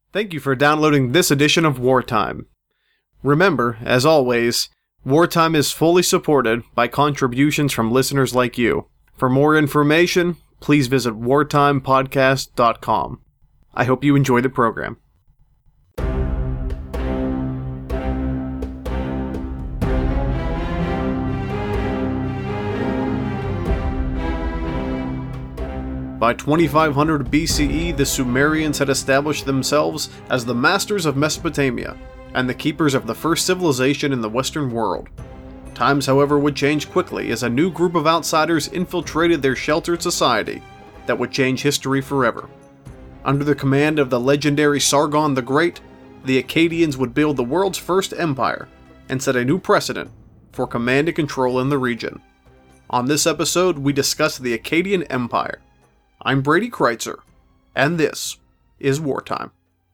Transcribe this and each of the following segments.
Thank you for downloading this edition of Wartime. Remember, as always, Wartime is fully supported by contributions from listeners like you. For more information, please visit wartimepodcast.com. I hope you enjoy the program. By 2500 BCE, the Sumerians had established themselves as the masters of Mesopotamia and the keepers of the first civilization in the Western world. Times, however, would change quickly as a new group of outsiders infiltrated their sheltered society that would change history forever. Under the command of the legendary Sargon the Great, the Akkadians would build the world's first empire and set a new precedent for command and control in the region. On this episode, we discuss the Akkadian Empire. I'm Brady Kreitzer, and this is Wartime.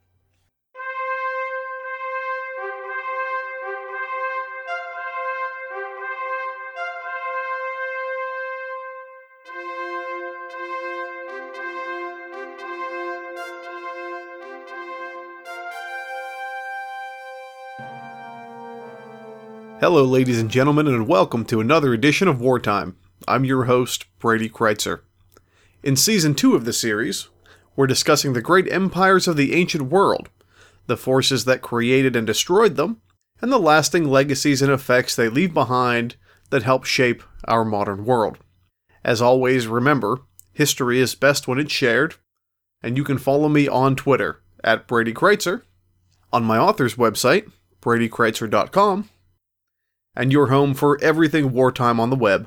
Hello, ladies and gentlemen, and welcome to another edition of Wartime. I'm your host, Brady Kreitzer. In Season 2 of the series, we're discussing the great empires of the ancient world, the forces that created and destroyed them, and the lasting legacies and effects they leave behind that help shape our modern world. As always, remember, history is best when it's shared, and you can follow me on Twitter, at Brady Kreitzer, on my author's website, bradykreitzer.com, and your home for everything wartime on the web,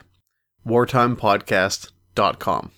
wartimepodcast.com.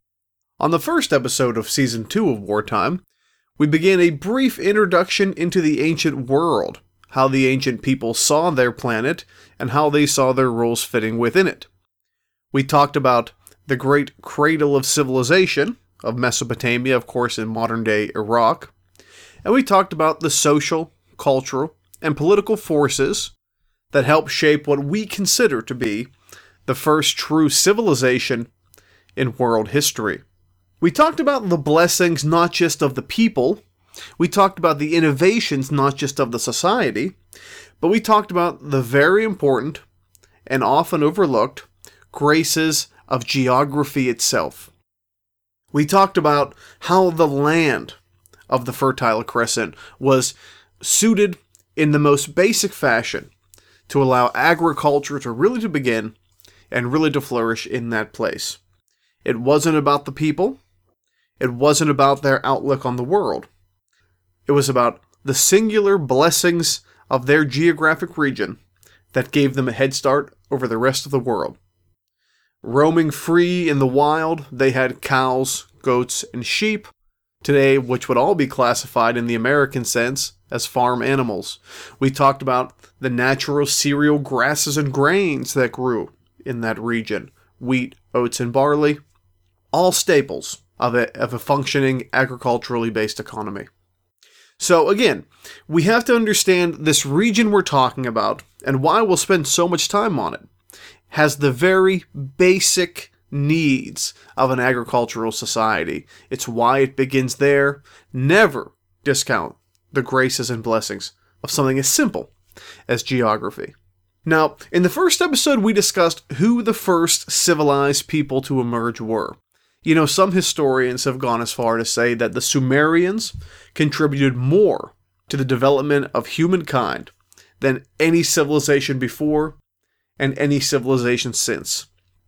On the first episode of Season 2 of Wartime, we began a brief introduction into the ancient world, how the ancient people saw their planet, and how they saw their roles fitting within it. We talked about the great cradle of civilization, of Mesopotamia, of course in modern-day Iraq, and we talked about the social, cultural, and political forces that help shape what we consider to be the first true civilization in world history. We talked about the blessings not just of the people, we talked about the innovations not just of the society, but we talked about the very important and often overlooked graces of geography itself. We talked about how the land of the Fertile Crescent was suited in the most basic fashion to allow agriculture to really to begin and really to flourish in that place. It wasn't about the people. It wasn't about their outlook on the world. It was about the singular blessings of their geographic region that gave them a head start over the rest of the world. Roaming free in the wild, they had cows, goats, and sheep, today which would all be classified in the American sense as farm animals. We talked about the natural cereal grasses and grains that grew in that region. Wheat, oats, and barley, all staples of a functioning agriculturally based economy. So again, we have to understand this region we're talking about, and why we'll spend so much time on it, has the very basic needs of an agricultural society. It's why it begins there. Never discount the graces and blessings of something as simple as geography. Now, in the first episode, we discussed who the first civilized people to emerge were. You know, some historians have gone as far to say that the Sumerians contributed more to the development of humankind than any civilization before and any civilization since.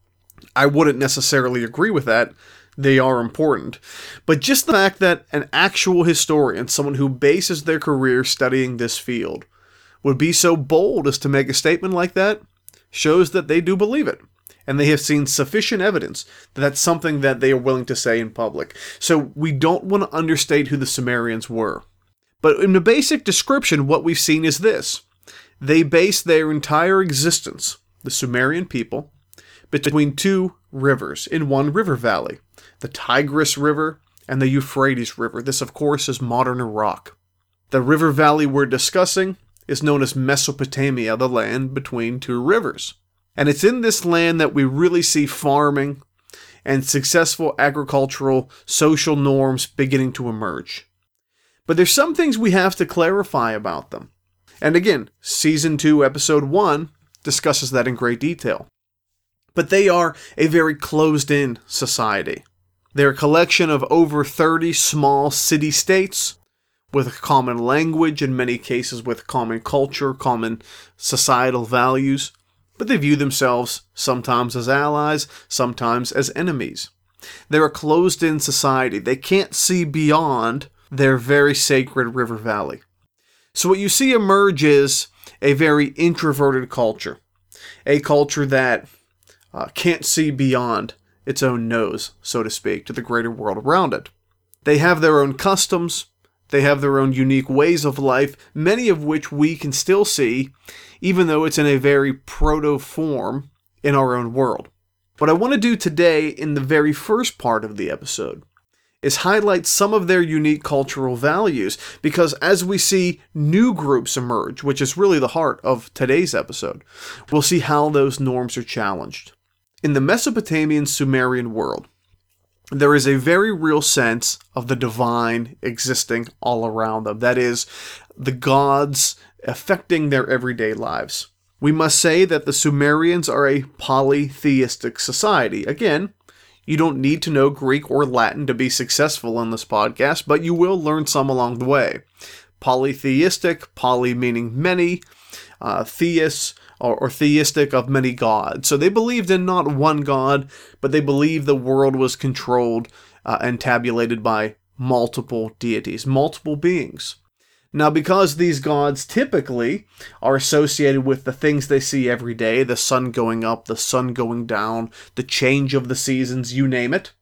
I wouldn't necessarily agree with that. They are important. But just the fact that an actual historian, someone who bases their career studying this field, would be so bold as to make a statement like that shows that they do believe it. And they have seen sufficient evidence that that's something that they are willing to say in public. So we don't want to understate who the Sumerians were. But in the basic description, what we've seen is this. They based their entire existence, the Sumerian people, between two rivers in one river valley, the Tigris River and the Euphrates River. This, of course, is modern Iraq. The river valley we're discussing is known as Mesopotamia, the land between two rivers. And it's in this land that we really see farming and successful agricultural social norms beginning to emerge. But there's some things we have to clarify about them. And again, Season 2, Episode 1 discusses that in great detail. But they are a very closed-in society. They're a collection of over 30 small city-states with a common language, in many cases with common culture, common societal values, but they view themselves sometimes as allies, sometimes as enemies. They're a closed-in society. They can't see beyond their very sacred river valley. So what you see emerge is a very introverted culture, a culture that can't see beyond its own nose, so to speak, to the greater world around it. They have their own customs, they have their own unique ways of life, many of which we can still see, even though it's in a very proto-form in our own world. What I want to do today, in the very first part of the episode, is highlight some of their unique cultural values, because as we see new groups emerge, which is really the heart of today's episode, we'll see how those norms are challenged. In the Mesopotamian Sumerian world, there is a very real sense of the divine existing all around them. That is, the gods affecting their everyday lives. We must say that the Sumerians are a polytheistic society. Again, you don't need to know Greek or Latin to be successful in this podcast, but you will learn some along the way. Polytheistic, poly meaning many, theists, or theistic of many gods. So they believed in not one god, but they believed the world was controlled and tabulated by multiple deities, multiple beings. Now, because these gods typically are associated with the things they see every day, the sun going up, the sun going down, the change of the seasons, you name it,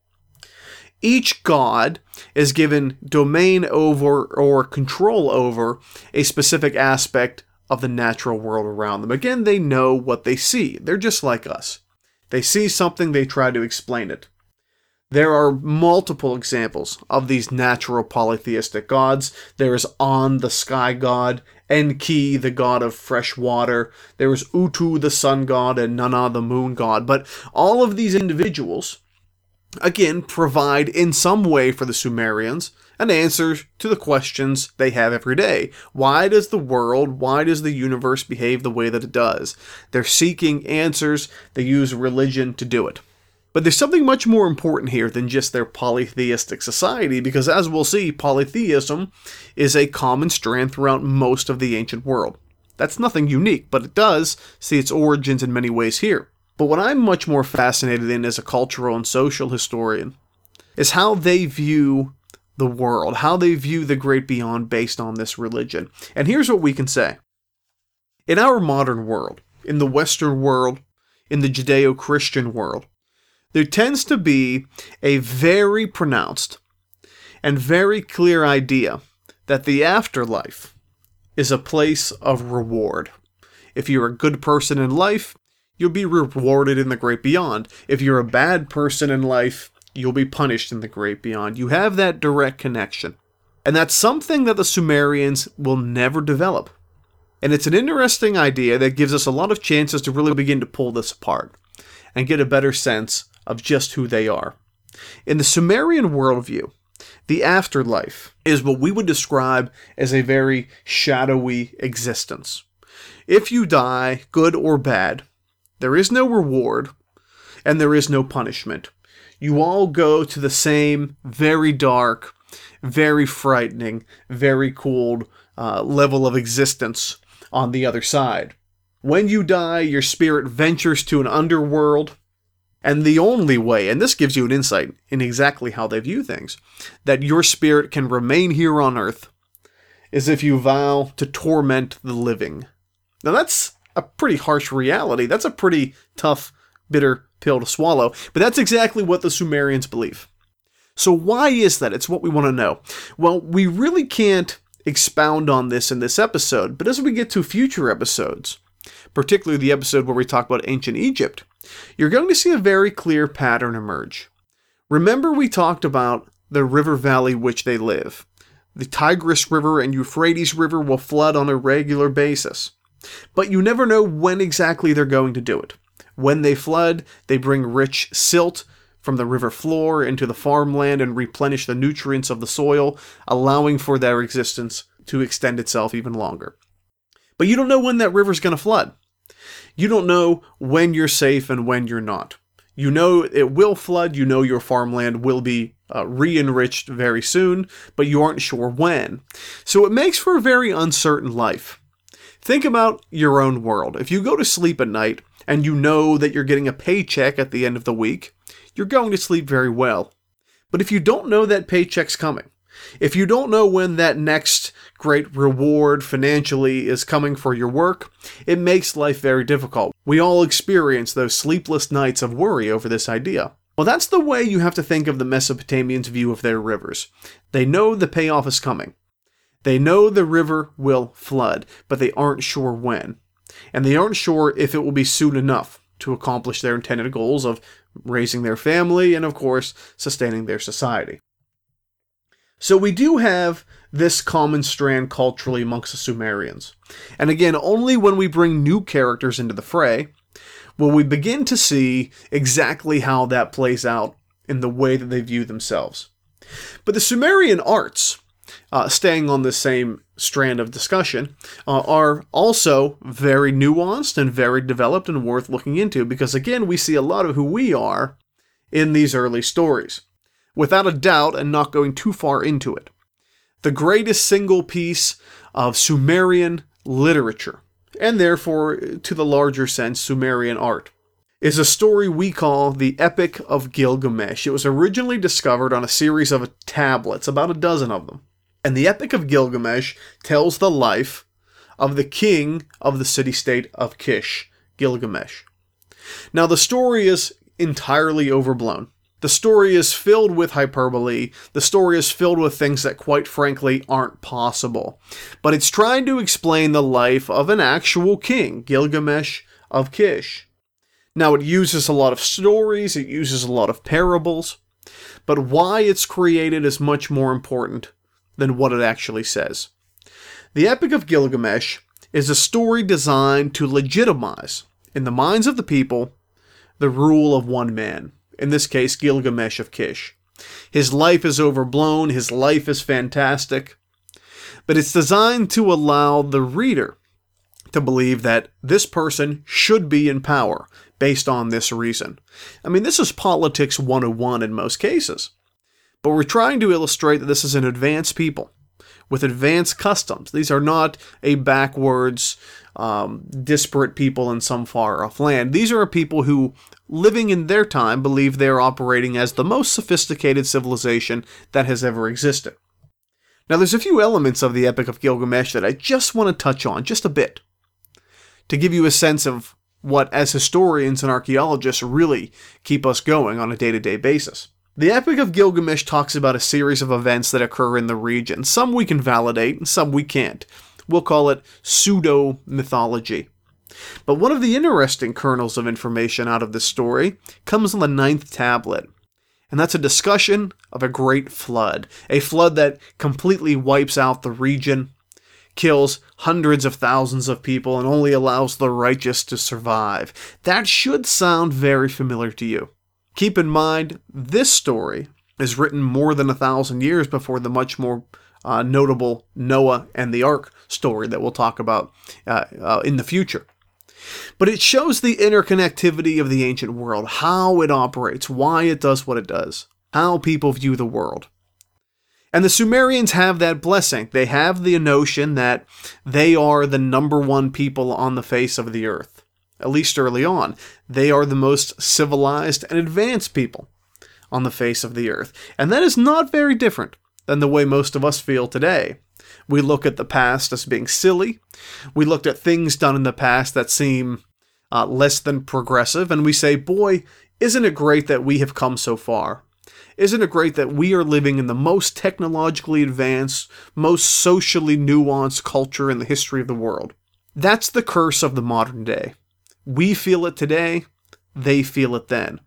each god is given domain over or control over a specific aspect of the natural world around them. Again, they know what they see. They're just like us. They see something, they try to explain it. There are multiple examples of these natural polytheistic gods. There is An, the sky god, Enki, the god of fresh water. There is Utu, the sun god, and Nana, the moon god. But all of these individuals, again, provide in some way for the Sumerians an answer to the questions they have every day. Why does the world, why does the universe behave the way that it does? They're seeking answers. They use religion to do it. But there's something much more important here than just their polytheistic society, because as we'll see, polytheism is a common strand throughout most of the ancient world. That's nothing unique, but it does see its origins in many ways here. But what I'm much more fascinated in as a cultural and social historian is how they view the world, how they view the great beyond based on this religion. And here's what we can say. In our modern world, in the Western world, in the Judeo-Christian world, there tends to be a very pronounced and very clear idea that the afterlife is a place of reward. If you're a good person in life, you'll be rewarded in the great beyond. If you're a bad person in life, you'll be punished in the great beyond. You have that direct connection. And that's something that the Sumerians will never develop. And it's an interesting idea that gives us a lot of chances to really begin to pull this apart and get a better sense of just who they are. In the Sumerian worldview, the afterlife is what we would describe as a very shadowy existence. If you die, good or bad, there is no reward and there is no punishment. You all go to the same very dark, very frightening, very cold level of existence on the other side. When you die, your spirit ventures to an underworld, and the only way, and this gives you an insight in exactly how they view things, that your spirit can remain here on earth is if you vow to torment the living. Now that's a pretty harsh reality. That's a pretty tough, bitter pill to swallow, but that's exactly what the Sumerians believe. So why is that? It's what we want to know. Well, we really can't expound on this in this episode, but as we get to future episodes, particularly the episode where we talk about ancient Egypt, you're going to see a very clear pattern emerge. Remember we talked about the river valley which they live. The Tigris River and Euphrates River will flood on a regular basis, but you never know when exactly they're going to do it. When they flood, they bring rich silt from the river floor into the farmland and replenish the nutrients of the soil, allowing for their existence to extend itself even longer. But you don't know when that river's going to flood. You don't know when you're safe and when you're not. You know it will flood, you know your farmland will be re-enriched very soon, but you aren't sure when. So it makes for a very uncertain life. Think about your own world. If you go to sleep at night and you know that you're getting a paycheck at the end of the week, you're going to sleep very well. But if you don't know that paycheck's coming, if you don't know when that next great reward financially is coming for your work, it makes life very difficult. We all experience those sleepless nights of worry over this idea. Well, that's the way you have to think of the Mesopotamians' view of their rivers. They know the payoff is coming. They know the river will flood, but they aren't sure when. And they aren't sure if it will be soon enough to accomplish their intended goals of raising their family and, of course, sustaining their society. So we do have this common strand culturally amongst the Sumerians. And again, only when we bring new characters into the fray will we begin to see exactly how that plays out in the way that they view themselves. But the Sumerian arts, staying on the same strand of discussion, are also very nuanced and very developed and worth looking into, because again, we see a lot of who we are in these early stories. Without a doubt, and not going too far into it, the greatest single piece of Sumerian literature, and therefore, to the larger sense, Sumerian art, is a story we call the Epic of Gilgamesh. It was originally discovered on a series of tablets, about a dozen of them. And the Epic of Gilgamesh tells the life of the king of the city-state of Kish, Gilgamesh. Now, the story is entirely overblown. The story is filled with hyperbole. The story is filled with things that, quite frankly, aren't possible. But it's trying to explain the life of an actual king, Gilgamesh of Kish. Now, it uses a lot of stories, it uses a lot of parables, but why it's created is much more important than what it actually says. The Epic of Gilgamesh is a story designed to legitimize, in the minds of the people, the rule of one man. In this case, Gilgamesh of Kish. His life is overblown, his life is fantastic, but it's designed to allow the reader to believe that this person should be in power based on this reason. I mean, this is politics 101 in most cases, but we're trying to illustrate that this is an advanced people with advanced customs. These are not a backwards, disparate people in some far-off land. These are people who, living in their time, believe they're operating as the most sophisticated civilization that has ever existed. Now, there's a few elements of the Epic of Gilgamesh that I just want to touch on, just a bit, to give you a sense of what, as historians and archaeologists, really keep us going on a day-to-day basis. The Epic of Gilgamesh talks about a series of events that occur in the region. Some we can validate, and some we can't. We'll call it pseudo-mythology. But one of the interesting kernels of information out of this story comes on the 9th tablet. And that's a discussion of a great flood. A flood that completely wipes out the region, kills hundreds of thousands of people, and only allows the righteous to survive. That should sound very familiar to you. Keep in mind, this story is written more than 1,000 years before the much more notable Noah and the Ark story that we'll talk about in the future. But it shows the interconnectivity of the ancient world, how it operates, why it does what it does, how people view the world. And the Sumerians have that blessing. They have the notion that they are the number one people on the face of the earth. At least early on. They are the most civilized and advanced people on the face of the earth. And that is not very different than the way most of us feel today. We look at the past as being silly. We looked at things done in the past that seem less than progressive, and we say, boy, isn't it great that we have come so far? Isn't it great that we are living in the most technologically advanced, most socially nuanced culture in the history of the world? That's the curse of the modern day. We feel it today, they feel it then.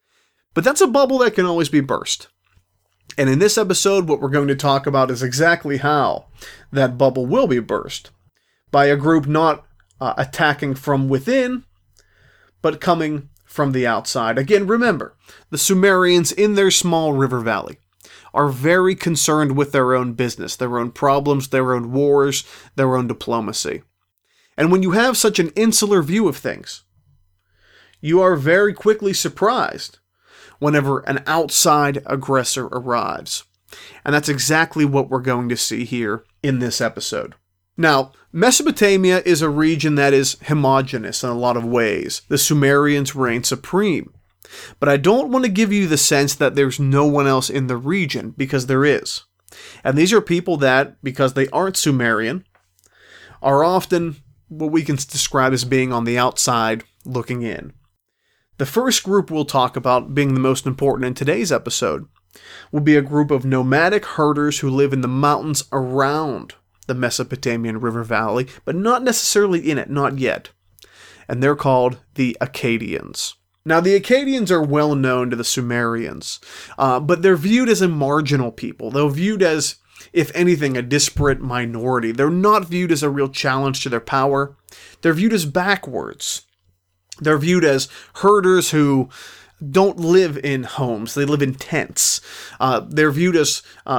But that's a bubble that can always be burst. And in this episode, what we're going to talk about is exactly how that bubble will be burst. By a group not attacking from within, but coming from the outside. Again, remember, the Sumerians in their small river valley are very concerned with their own business, their own problems, their own wars, their own diplomacy. And when you have such an insular view of things, you are very quickly surprised whenever an outside aggressor arrives. And that's exactly what we're going to see here in this episode. Now, Mesopotamia is a region that is homogeneous in a lot of ways. The Sumerians reign supreme. But I don't want to give you the sense that there's no one else in the region, because there is. And these are people that, because they aren't Sumerian, are often what we can describe as being on the outside looking in. The first group we'll talk about, being the most important in today's episode, will be a group of nomadic herders who live in the mountains around the Mesopotamian River Valley, but not necessarily in it, not yet. And they're called the Akkadians. Now, the Akkadians are well known to the Sumerians, but they're viewed as a marginal people. They're viewed as, if anything, a disparate minority. They're not viewed as a real challenge to their power. They're viewed as backwards. They're viewed as herders who don't live in homes. They live in tents. They're viewed as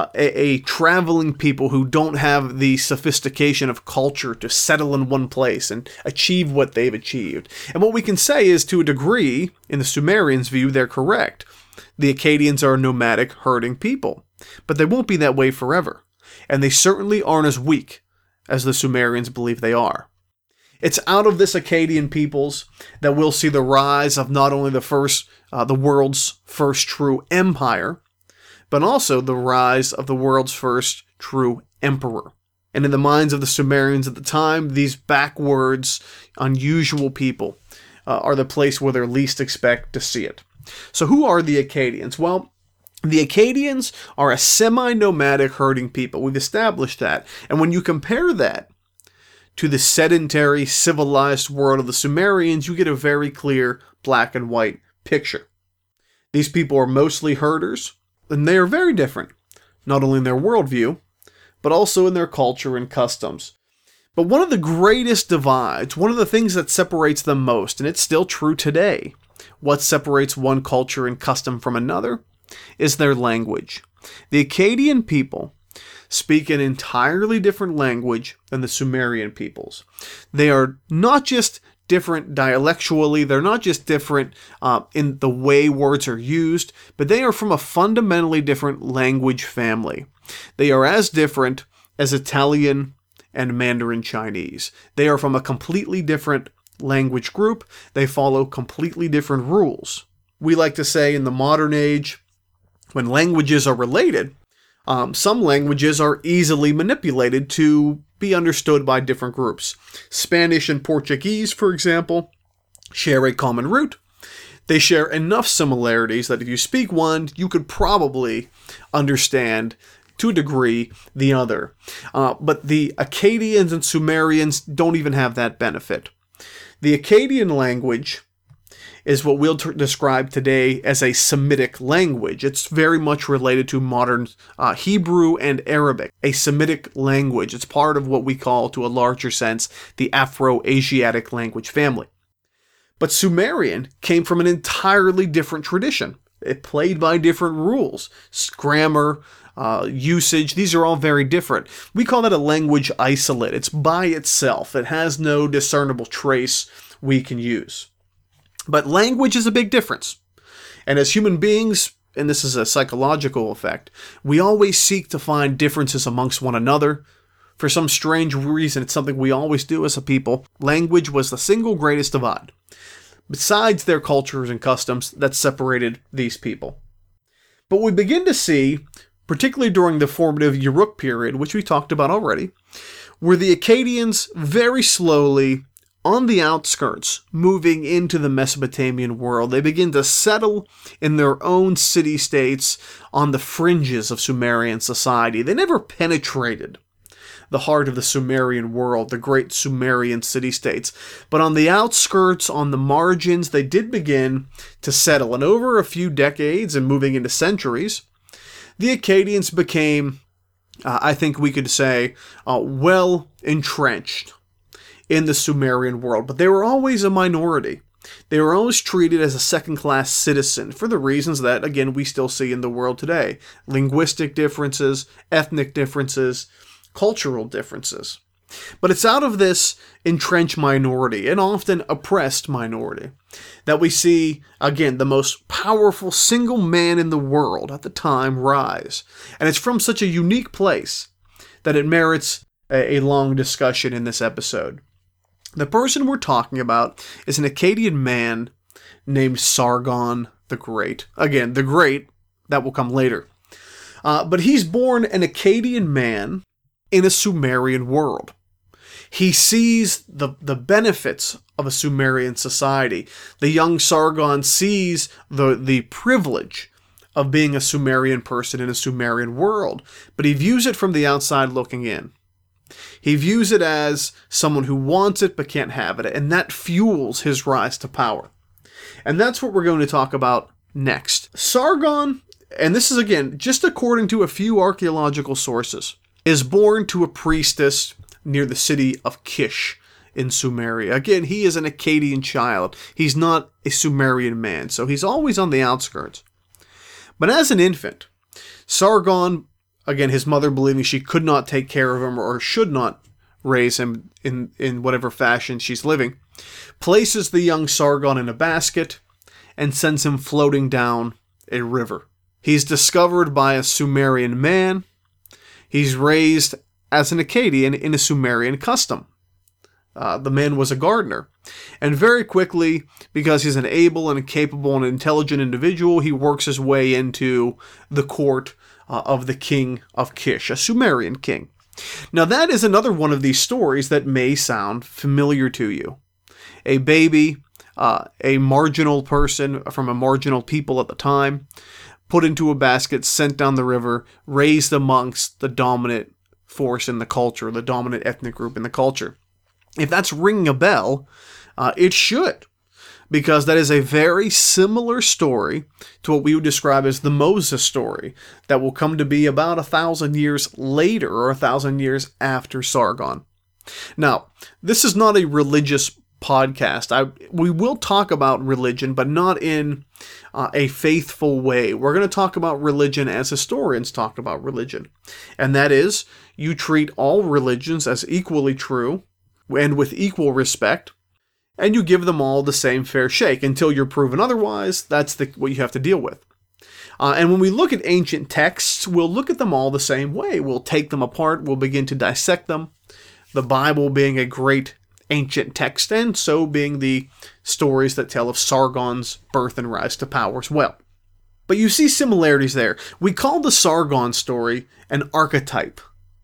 a traveling people who don't have the sophistication of culture to settle in one place and achieve what they've achieved. And what we can say is, to a degree, in the Sumerians' view, they're correct. The Akkadians are a nomadic, herding people. But they won't be that way forever. And they certainly aren't as weak as the Sumerians believe they are. It's out of this Akkadian peoples that we'll see the rise of not only the world's first true empire, but also the rise of the world's first true emperor. And in the minds of the Sumerians at the time, these backwards, unusual people are the place where they least expect to see it. So who are the Akkadians? Well, the Akkadians are a semi-nomadic herding people. We've established that. And when you compare that to the sedentary, civilized world of the Sumerians, you get a very clear black and white picture. These people are mostly herders, and they are very different, not only in their worldview, but also in their culture and customs. But one of the greatest divides, one of the things that separates them most, and it's still true today, what separates one culture and custom from another, is their language. The Akkadian people speak an entirely different language than the Sumerian peoples. They are not just different dialectually, they're not just different in the way words are used, but they are from a fundamentally different language family. They are as different as Italian and Mandarin Chinese. They are from a completely different language group. They follow completely different rules. We like to say in the modern age, when languages are related, some languages are easily manipulated to be understood by different groups. Spanish and Portuguese, for example, share a common root. They share enough similarities that if you speak one, you could probably understand, to a degree, the other. But the Akkadians and Sumerians don't even have that benefit. The Akkadian language is what we'll describe today as a Semitic language. It's very much related to modern Hebrew and Arabic, a Semitic language. It's part of what we call, to a larger sense, the Afro-Asiatic language family. But Sumerian came from an entirely different tradition. It played by different rules. Grammar, usage, these are all very different. We call that a language isolate. It's by itself. It has no discernible trace we can use. But language is a big difference. And as human beings, and this is a psychological effect, we always seek to find differences amongst one another. For some strange reason, it's something we always do as a people. Language was the single greatest divide, besides their cultures and customs, that separated these people. But we begin to see, particularly during the formative Uruk period, which we talked about already, where the Akkadians very slowly, on the outskirts, moving into the Mesopotamian world, they begin to settle in their own city-states on the fringes of Sumerian society. They never penetrated the heart of the Sumerian world, the great Sumerian city-states. But on the outskirts, on the margins, they did begin to settle. And over a few decades, and moving into centuries, the Akkadians became, I think we could say, well entrenched in the Sumerian world, but they were always a minority. They were always treated as a second-class citizen for the reasons that, again, we still see in the world today. Linguistic differences, ethnic differences, cultural differences. But it's out of this entrenched minority, and often oppressed minority, that we see, again, the most powerful single man in the world at the time rise. And it's from such a unique place that it merits a long discussion in this episode. The person we're talking about is an Akkadian man named Sargon the Great. Again, the Great, that will come later. But he's born an Akkadian man in a Sumerian world. He sees the benefits of a Sumerian society. The young Sargon sees the privilege of being a Sumerian person in a Sumerian world, but he views it from the outside looking in. He views it as someone who wants it but can't have it, and that fuels his rise to power. And that's what we're going to talk about next. Sargon, and this is again just according to a few archaeological sources, is born to a priestess near the city of Kish in Sumeria. Again, he is an Akkadian child. He's not a Sumerian man, so he's always on the outskirts. But as an infant, Sargon, again, his mother believing she could not take care of him or should not raise him in whatever fashion she's living, places the young Sargon in a basket and sends him floating down a river. He's discovered by a Sumerian man. He's raised as an Akkadian in a Sumerian custom. The man was a gardener. And very quickly, because he's an able and capable and intelligent individual, he works his way into the court of the king of Kish, a Sumerian king. Now that is another one of these stories that may sound familiar to you. A baby, a marginal person from a marginal people at the time, put into a basket, sent down the river, raised amongst the dominant force in the culture, the dominant ethnic group in the culture. If that's ringing a bell, it should, because that is a very similar story to what we would describe as the Moses story that will come to be about 1,000 years later or 1,000 years after Sargon. Now, this is not a religious podcast. We will talk about religion, but not in a faithful way. We're going to talk about religion as historians talk about religion. And that is, you treat all religions as equally true and with equal respect, and you give them all the same fair shake. Until you're proven otherwise, that's what you have to deal with. And when we look at ancient texts, we'll look at them all the same way. We'll take them apart, we'll begin to dissect them. The Bible being a great ancient text, and so being the stories that tell of Sargon's birth and rise to power as well. But you see similarities there. We call the Sargon story an archetype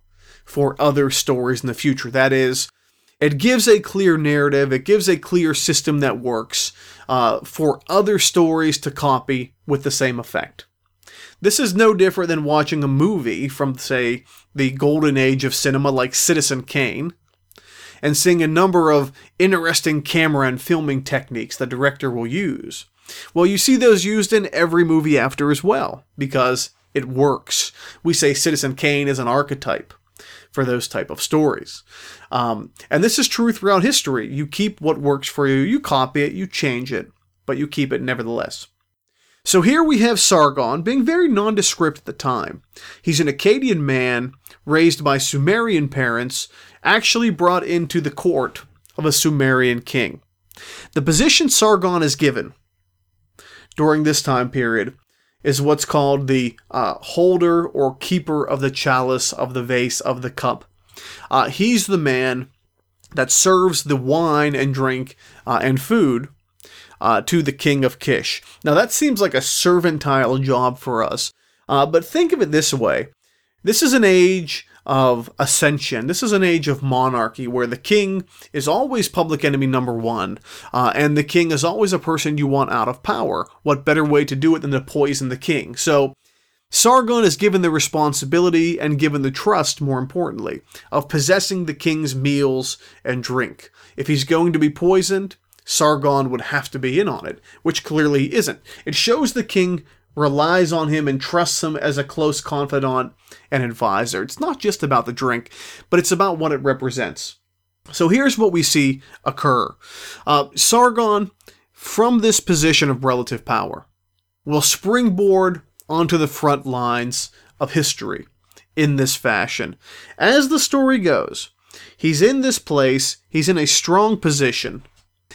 for other stories in the future. That is, it gives a clear narrative, it gives a clear system that works for other stories to copy with the same effect. This is no different than watching a movie from, say, the golden age of cinema like Citizen Kane, and seeing a number of interesting camera and filming techniques the director will use. Well, you see those used in every movie after as well, because it works. We say Citizen Kane is an archetype for those type of stories. And this is true throughout history. You keep what works for you, you copy it, you change it, but you keep it nevertheless. So here we have Sargon being very nondescript at the time. He's an Akkadian man raised by Sumerian parents, actually brought into the court of a Sumerian king. The position Sargon is given during this time period is what's called the holder or keeper of the chalice, of the vase, of the cup. He's the man that serves the wine and drink and food to the king of Kish. Now that seems like a servile job for us, but think of it this way. This is an age of ascension. This is an age of monarchy where the king is always public enemy number one, and the king is always a person you want out of power. What better way to do it than to poison the king? So Sargon is given the responsibility and given the trust, more importantly, of possessing the king's meals and drink. If he's going to be poisoned, Sargon would have to be in on it, which clearly isn't. It shows the king relies on him and trusts him as a close confidant and advisor. It's not just about the drink, but it's about what it represents. So here's what we see occur. Sargon from this position of relative power, will springboard onto the front lines of history in this fashion. As the story goes, he's in this place, he's in a strong position,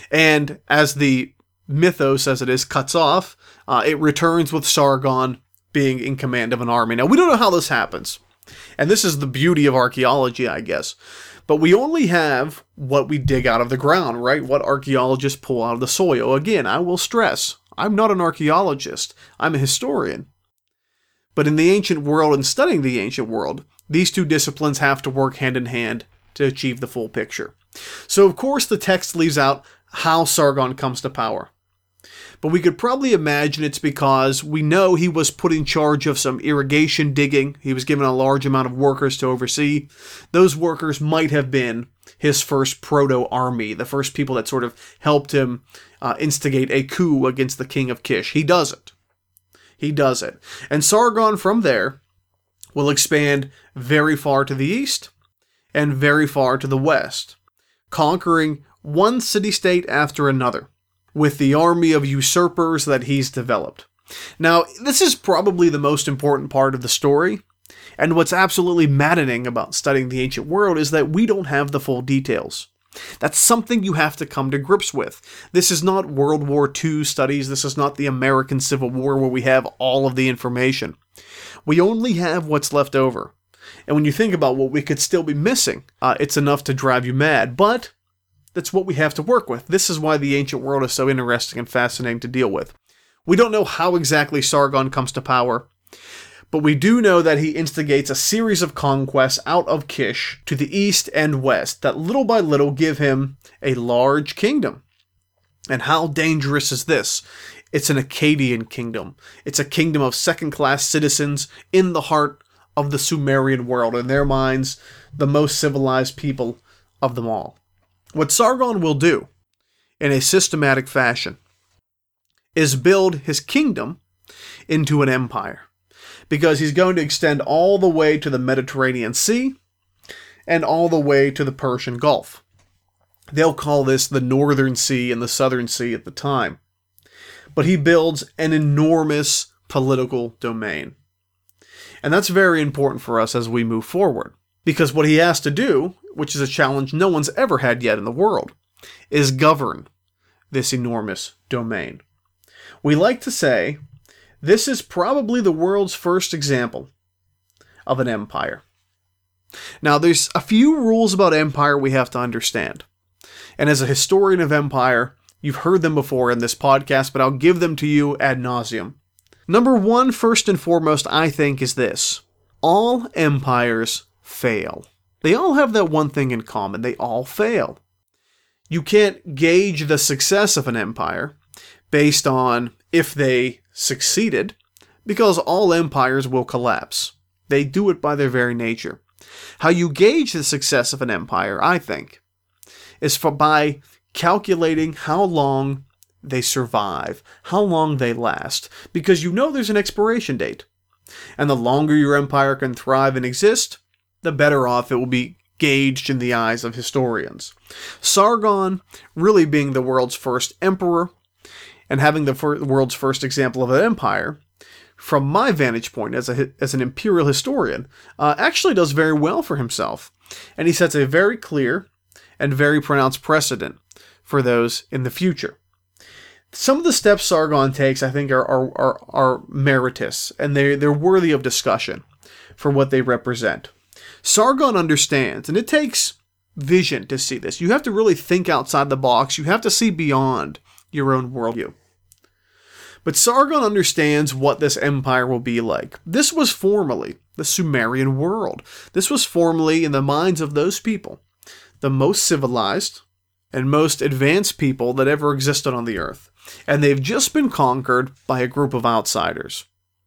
and as the mythos, as it is, cuts off, it returns with Sargon being in command of an army. Now, we don't know how this happens, and this is the beauty of archaeology, I guess, but we only have what we dig out of the ground, right? What archaeologists pull out of the soil. Again, I will stress, I'm not an archaeologist, I'm a historian. But in the ancient world and studying the ancient world, these two disciplines have to work hand in hand to achieve the full picture. So of course the text leaves out how Sargon comes to power. But we could probably imagine it's because we know he was put in charge of some irrigation digging. He was given a large amount of workers to oversee. Those workers might have been his first proto-army, the first people that sort of helped him instigate a coup against the king of Kish. He does it. He does it. And Sargon from there will expand very far to the east and very far to the west, conquering one city-state after another with the army of usurpers that he's developed. Now, this is probably the most important part of the story, and what's absolutely maddening about studying the ancient world is that we don't have the full details. That's something you have to come to grips with. This is not World War II studies, this is not the American Civil War where we have all of the information. We only have what's left over. And when you think about what we could still be missing, it's enough to drive you mad, but that's what we have to work with. This is why the ancient world is so interesting and fascinating to deal with. We don't know how exactly Sargon comes to power, but we do know that he instigates a series of conquests out of Kish to the east and west that little by little give him a large kingdom. And how dangerous is this? It's an Akkadian kingdom. It's a kingdom of second-class citizens in the heart of the Sumerian world, in their minds, the most civilized people of them all. What Sargon will do, in a systematic fashion, is build his kingdom into an empire. Because he's going to extend all the way to the Mediterranean Sea and all the way to the Persian Gulf. They'll call this the Northern Sea and the Southern Sea at the time. But he builds an enormous political domain. And that's very important for us as we move forward. Because what he has to do, which is a challenge no one's ever had yet in the world, is govern this enormous domain. We like to say this is probably the world's first example of an empire. Now, there's a few rules about empire we have to understand. And as a historian of empire, you've heard them before in this podcast, but I'll give them to you ad nauseum. Number one, first and foremost, I think, is this. All empires fail. They all have that one thing in common. They all fail. You can't gauge the success of an empire based on if they succeeded, because all empires will collapse. They do it by their very nature. How you gauge the success of an empire, I think, is by calculating how long they survive, how long they last, because you know there's an expiration date. And the longer your empire can thrive and exist, the better off it will be gauged in the eyes of historians. Sargon, really being the world's first emperor, and having the world's first example of an empire, from my vantage point as an imperial historian, actually does very well for himself. And he sets a very clear and very pronounced precedent for those in the future. Some of the steps Sargon takes, I think, are meritorious, and they're worthy of discussion for what they represent. Sargon understands, and it takes vision to see this. You have to really think outside the box. You have to see beyond your own worldview. But Sargon understands what this empire will be like. This was formerly the Sumerian world. This was formerly, in the minds of those people, the most civilized and most advanced people that ever existed on the earth. And they've just been conquered by a group of outsiders.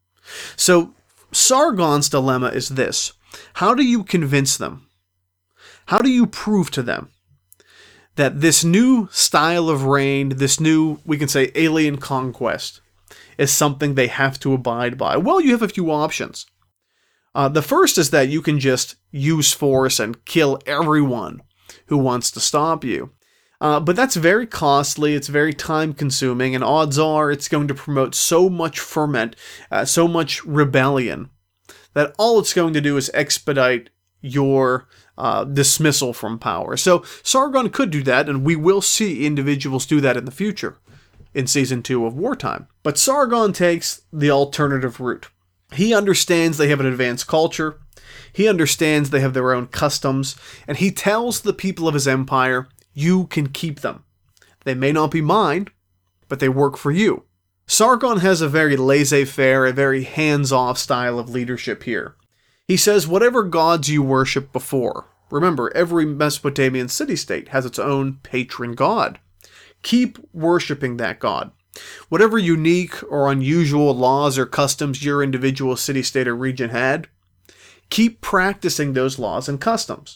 So Sargon's dilemma is this. How do you convince them? How do you prove to them that this new style of reign, this new, we can say, alien conquest, is something they have to abide by? Well, you have a few options. The first is that you can just use force and kill everyone who wants to stop you. But that's very costly, it's very time consuming, and odds are it's going to promote so much ferment, so much rebellion, that all it's going to do is expedite your dismissal from power. So Sargon could do that, and we will see individuals do that in the future in Season 2 of Wartime. But Sargon takes the alternative route. He understands they have an advanced culture, he understands they have their own customs, and he tells the people of his empire, you can keep them. They may not be mine, but they work for you. Sargon has a very laissez-faire, a very hands-off style of leadership here. He says whatever gods you worship before. Remember, every Mesopotamian city-state has its own patron god. Keep worshipping that god. Whatever unique or unusual laws or customs your individual city-state or region had, keep practicing those laws and customs.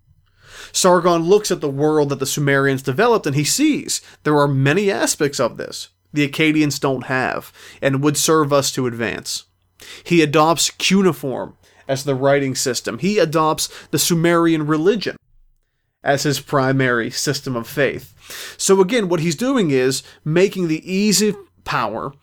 Sargon looks at the world that the Sumerians developed and he sees there are many aspects of this the Akkadians don't have and would serve us to advance. He adopts cuneiform as the writing system. He adopts the Sumerian religion as his primary system of faith. So again, what he's doing is making the easy power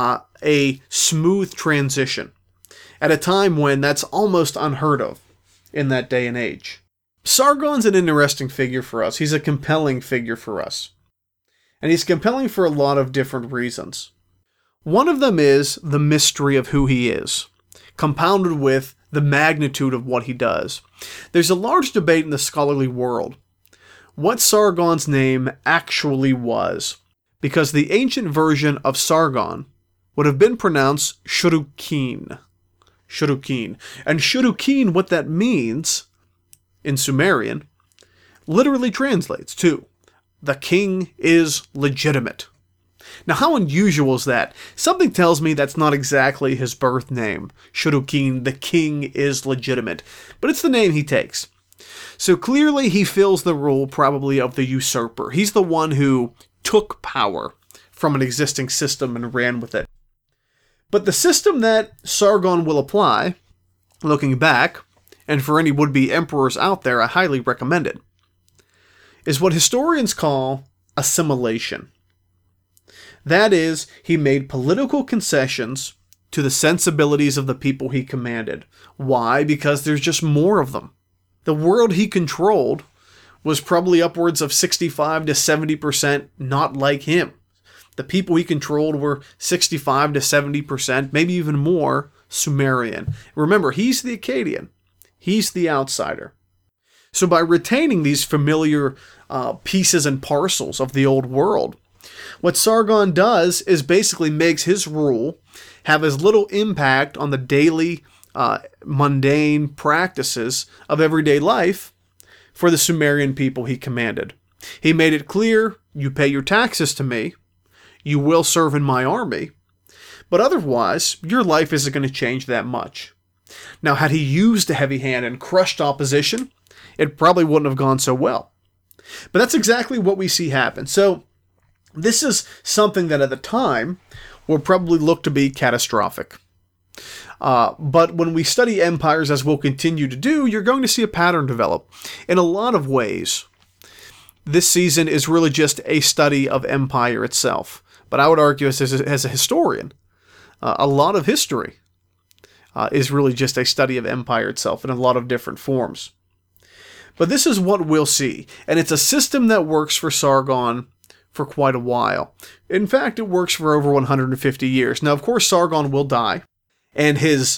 a smooth transition at a time when that's almost unheard of in that day and age. Sargon's an interesting figure for us. He's a compelling figure for us. And he's compelling for a lot of different reasons. One of them is the mystery of who he is, compounded with the magnitude of what he does. There's a large debate in the scholarly world what Sargon's name actually was, because the ancient version of Sargon would have been pronounced Shurukeen. Shurukeen. And Shurukeen, what that means in Sumerian, literally translates to, the king is legitimate. Now, how unusual is that? Something tells me that's not exactly his birth name. Shurukeen, the king is legitimate. But it's the name he takes. So clearly he fills the role probably of the usurper. He's the one who took power from an existing system and ran with it. But the system that Sargon will apply, looking back, and for any would-be emperors out there, I highly recommend it, is what historians call assimilation. That is, he made political concessions to the sensibilities of the people he commanded. Why? Because there's just more of them. The world he controlled was probably upwards of 65 to 70% not like him. The people he controlled were 65 to 70%, maybe even more, Sumerian. Remember, he's the Akkadian. He's the outsider. So by retaining these familiar pieces and parcels of the old world, what Sargon does is basically makes his rule have as little impact on the daily, mundane practices of everyday life for the Sumerian people he commanded. He made it clear, you pay your taxes to me, you will serve in my army, but otherwise, your life isn't going to change that much. Now, had he used a heavy hand and crushed opposition, it probably wouldn't have gone so well. But that's exactly what we see happen. So, this is something that at the time would probably look to be catastrophic. But when we study empires, as we'll continue to do, you're going to see a pattern develop. In a lot of ways, this season is really just a study of empire itself. But I would argue as a historian, a lot of history is really just a study of empire itself in a lot of different forms. But this is what we'll see. And it's a system that works for Sargon for quite a while. In fact, it works for over 150 years. Now, of course, Sargon will die, and his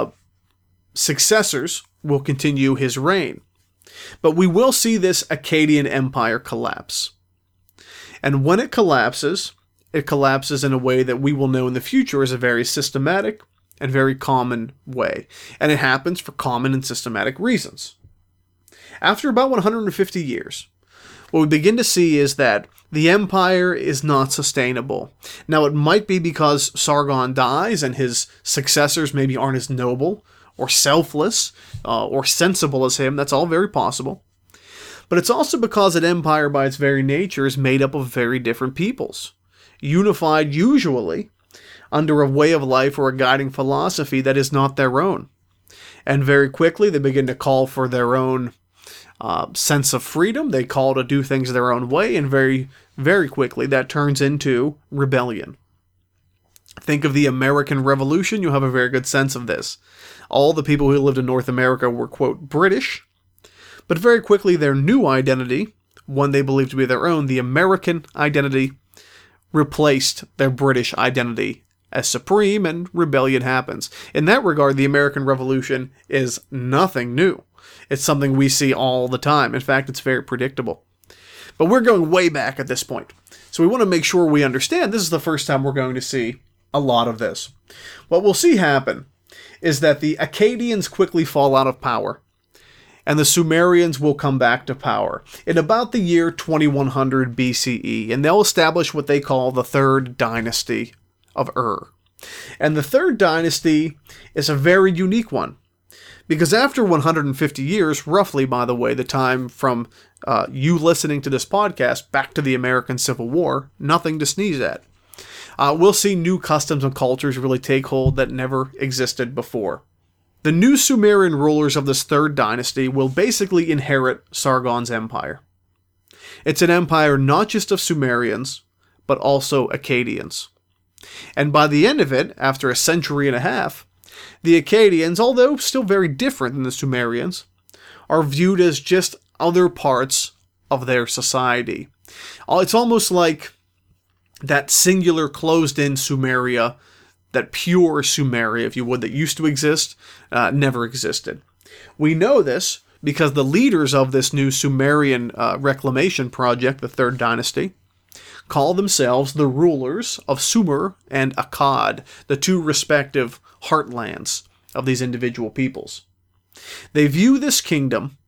successors will continue his reign. But we will see this Akkadian empire collapse. And when it collapses in a way that we will know in the future as a very systematic and very common way. And it happens for common and systematic reasons. After about 150 years, what we begin to see is that the empire is not sustainable. Now, it might be because Sargon dies and his successors maybe aren't as noble or selfless or sensible as him. That's all very possible. But it's also because an empire by its very nature is made up of very different peoples, unified usually under a way of life or a guiding philosophy that is not their own. And very quickly they begin to call for their own sense of freedom. They call to do things their own way, and very, very quickly that turns into rebellion. Think of the American Revolution, you'll have a very good sense of this. All the people who lived in North America were, quote, British, but very quickly their new identity, one they believed to be their own, the American identity, replaced their British identity as supreme, and rebellion happens. In that regard, the American Revolution is nothing new. It's something we see all the time. In fact, it's very predictable. But we're going way back at this point. So we want to make sure we understand this is the first time we're going to see a lot of this. What we'll see happen is that the Akkadians quickly fall out of power, and the Sumerians will come back to power in about the year 2100 BCE, and they'll establish what they call the Third Dynasty of Ur. And the Third Dynasty is a very unique one, because after 150 years, roughly, by the way, the time from you listening to this podcast back to the American Civil War, nothing to sneeze at, we'll see new customs and cultures really take hold that never existed before. The new Sumerian rulers of this Third Dynasty will basically inherit Sargon's empire. It's an empire not just of Sumerians, but also Akkadians. And by the end of it, after a century and a half, the Akkadians, although still very different than the Sumerians, are viewed as just other parts of their society. It's almost like that singular closed-in Sumeria, that pure Sumeria, if you would, that used to exist, never existed. We know this because the leaders of this new Sumerian reclamation project, the Third Dynasty, call themselves the rulers of Sumer and Akkad, the two respective heartlands of these individual peoples. They view this kingdom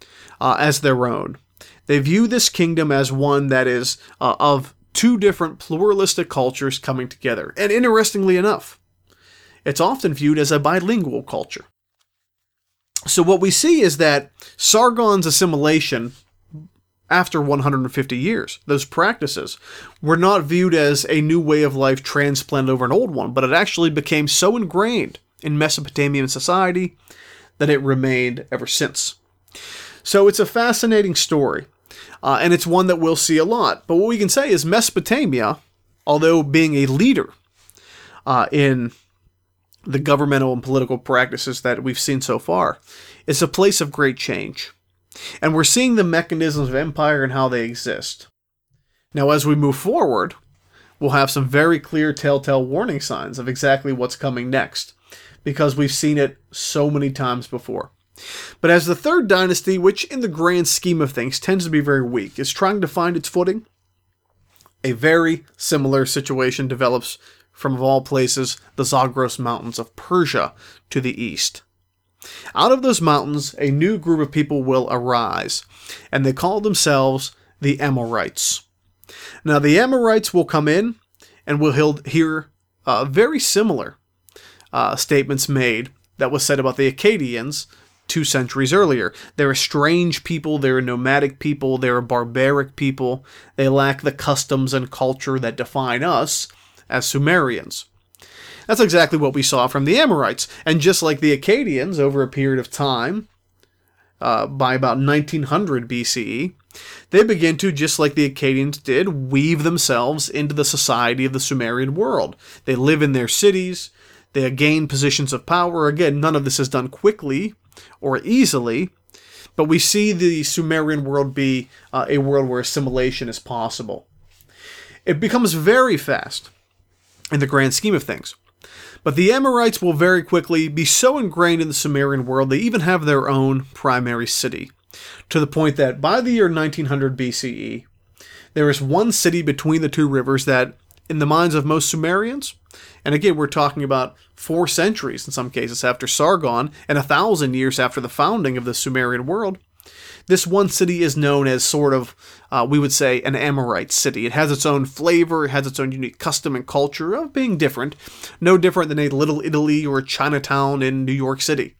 as their own. They view this kingdom as one that is of two different pluralistic cultures coming together. And interestingly enough, it's often viewed as a bilingual culture. So what we see is that Sargon's assimilation after 150 years, those practices were not viewed as a new way of life transplanted over an old one, but it actually became so ingrained in Mesopotamian society that it remained ever since. So it's a fascinating story, and it's one that we'll see a lot. But what we can say is Mesopotamia, although being a leader in the governmental and political practices that we've seen so far, is a place of great change. And we're seeing the mechanisms of empire and how they exist. Now, as we move forward, we'll have some very clear telltale warning signs of exactly what's coming next, because we've seen it so many times before. But as the Third Dynasty, which in the grand scheme of things tends to be very weak, is trying to find its footing, a very similar situation develops from, of all places, the Zagros Mountains of Persia to the east. Out of those mountains, a new group of people will arise, and they call themselves the Amorites. Now, the Amorites will come in, and we'll hear very similar statements made that was said about the Akkadians 2 centuries earlier. They're a strange people, they're a nomadic people, they're a barbaric people, they lack the customs and culture that define us as Sumerians. That's exactly what we saw from the Amorites. And just like the Akkadians, over a period of time, by about 1900 BCE, they begin to, just like the Akkadians did, weave themselves into the society of the Sumerian world. They live in their cities, they gain positions of power. Again, none of this is done quickly or easily, but we see the Sumerian world be a world where assimilation is possible. It becomes very fast in the grand scheme of things. But the Amorites will very quickly be so ingrained in the Sumerian world, they even have their own primary city, to the point that by the year 1900 BCE, there is one city between the two rivers that, in the minds of most Sumerians, and again, we're talking about 4 centuries in some cases after Sargon, and 1,000 years after the founding of the Sumerian world, this one city is known as sort of, we would say, an Amorite city. It has its own flavor, it has its own unique custom and culture of being different, no different than a Little Italy or Chinatown in New York City.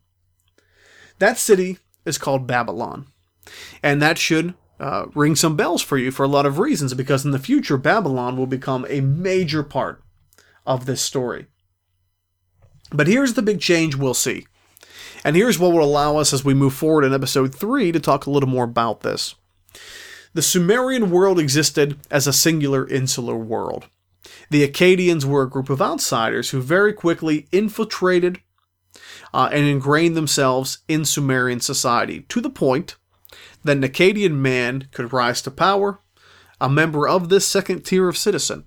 That city is called Babylon, and that should ring some bells for you for a lot of reasons, because in the future, Babylon will become a major part of this story. But here's the big change we'll see. And here's what will allow us, as we move forward in episode 3, to talk a little more about this. The Sumerian world existed as a singular insular world. The Akkadians were a group of outsiders who very quickly infiltrated and ingrained themselves in Sumerian society, to the point that an Akkadian man could rise to power, a member of this second tier of citizen,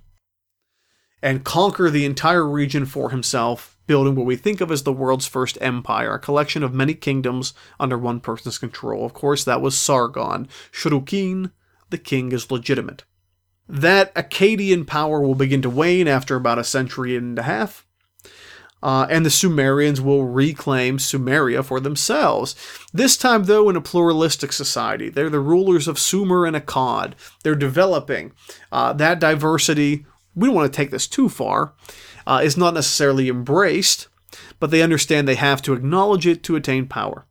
and conquer the entire region for himself, building what we think of as the world's first empire, a collection of many kingdoms under one person's control. Of course, that was Sargon. Shurukeen, the king, is legitimate. That Akkadian power will begin to wane after about a century and a half, and the Sumerians will reclaim Sumeria for themselves. This time, though, in a pluralistic society. They're the rulers of Sumer and Akkad. They're developing. That diversity, we don't want to take this too far, is not necessarily embraced, but they understand they have to acknowledge it to attain power.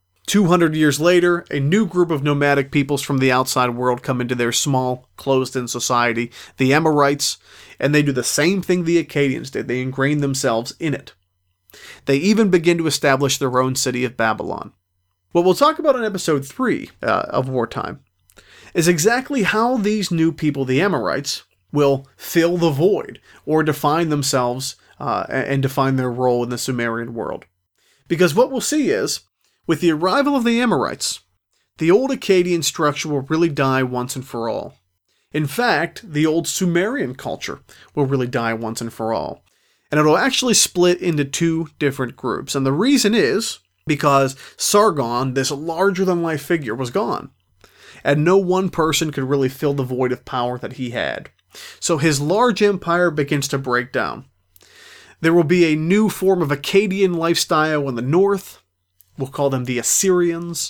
200 years later, a new group of nomadic peoples from the outside world come into their small, closed-in society, the Amorites, and they do the same thing the Akkadians did. They ingrain themselves in it. They even begin to establish their own city of Babylon. What we'll talk about in episode 3 of Wartime is exactly how these new people, the Amorites, will fill the void or define themselves and define their role in the Sumerian world. Because what we'll see is, with the arrival of the Amorites, the old Akkadian structure will really die once and for all. In fact, the old Sumerian culture will really die once and for all. And it'll actually split into 2 different groups. And the reason is because Sargon, this larger-than-life figure, was gone. And no one person could really fill the void of power that he had. So his large empire begins to break down. There will be a new form of Akkadian lifestyle in the north. We'll call them the Assyrians.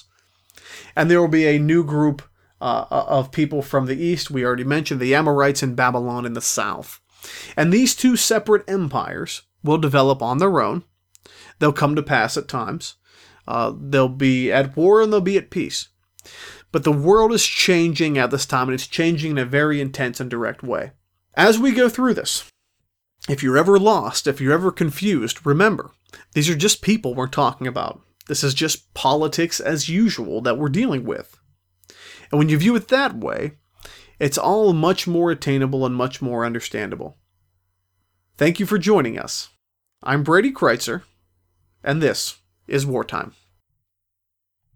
And there will be a new group of people from the east. We already mentioned the Amorites and Babylon in the south. And these 2 separate empires will develop on their own. They'll come to pass at times. They'll be at war and they'll be at peace. But the world is changing at this time, and it's changing in a very intense and direct way. As we go through this, if you're ever lost, if you're ever confused, remember, these are just people we're talking about. This is just politics as usual that we're dealing with. And when you view it that way, it's all much more attainable and much more understandable. Thank you for joining us. I'm Brady Kreitzer, and this is Wartime.